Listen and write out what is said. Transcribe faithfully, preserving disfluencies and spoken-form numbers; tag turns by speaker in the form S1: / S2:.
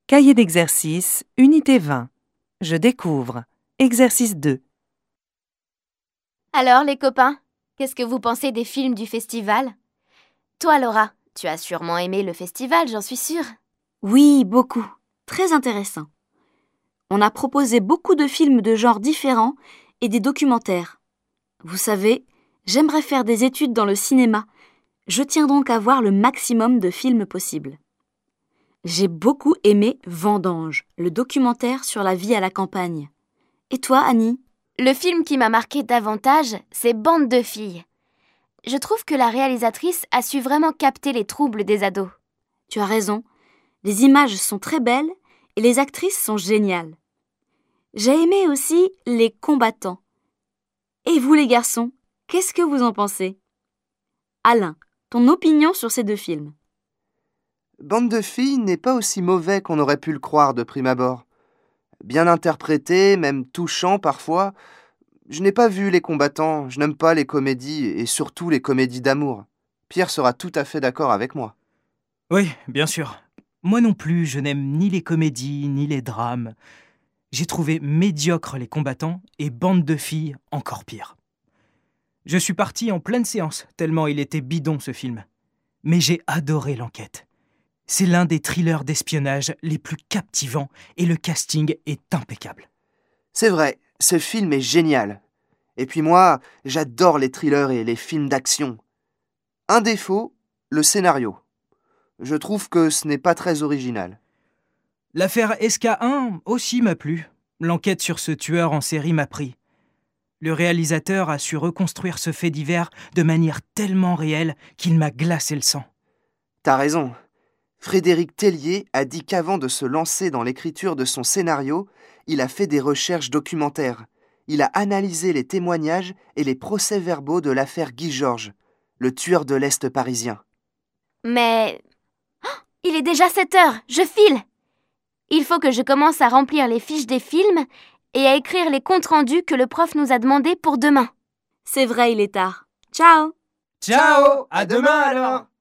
S1: Cahier d'exercice, unité vingt. Je découvre. Exercice deux.
S2: Alors, les copains, qu'est-ce que vous pensez des films du festival? Toi, Laura, tu as sûrement aimé le festival, j'en suis sûre.
S3: Oui, beaucoup. Très intéressant. On a proposé beaucoup de films de genres différents et des documentaires. Vous savez, j'aimerais faire des études dans le cinéma. Je tiens donc à voir le maximum de films possibles. J'ai beaucoup aimé Vendange, le documentaire sur la vie à la campagne. Et toi, Annie?
S2: Le film qui m'a marqué davantage, c'est Bande de filles. Je trouve que la réalisatrice a su vraiment capter les troubles des ados.
S3: Tu as raison. Les images sont très belles et les actrices sont géniales. J'ai aimé aussi Les combattants. Et vous les garçons, qu'est-ce que vous en pensez? Alain, ton opinion sur ces deux films?
S4: Bande de filles n'est pas aussi mauvais qu'on aurait pu le croire de prime abord. Bien interprété, même touchant parfois. Je n'ai pas vu Les combattants, je n'aime pas les comédies et surtout les comédies d'amour. Pierre sera tout à fait d'accord avec moi.
S5: Oui, bien sûr. Moi non plus, je n'aime ni les comédies, ni les drames. J'ai trouvé médiocre Les combattants et Bande de filles encore pire. Je suis parti en pleine séance, tellement il était bidon ce film. Mais j'ai adoré l'enquête. C'est l'un des thrillers d'espionnage les plus captivants et le casting est impeccable.
S4: C'est vrai, ce film est génial. Et puis moi, j'adore les thrillers et les films d'action. Un défaut, le scénario. Je trouve que ce n'est pas très original.
S5: L'affaire S K un aussi m'a plu. L'enquête sur ce tueur en série m'a pris. Le réalisateur a su reconstruire ce fait divers de manière tellement réelle qu'il m'a glacé le sang.
S4: T'as raison. Frédéric Tellier a dit qu'avant de se lancer dans l'écriture de son scénario, il a fait des recherches documentaires. Il a analysé les témoignages et les procès-verbaux de l'affaire Guy Georges, le tueur de l'Est parisien.
S2: Mais... Oh, il est déjà sept heures, je file! Il faut que je commence à remplir les fiches des films et à écrire les comptes rendus que le prof nous a demandés pour demain.
S3: C'est vrai, il est tard. Ciao!
S5: Ciao! À demain alors!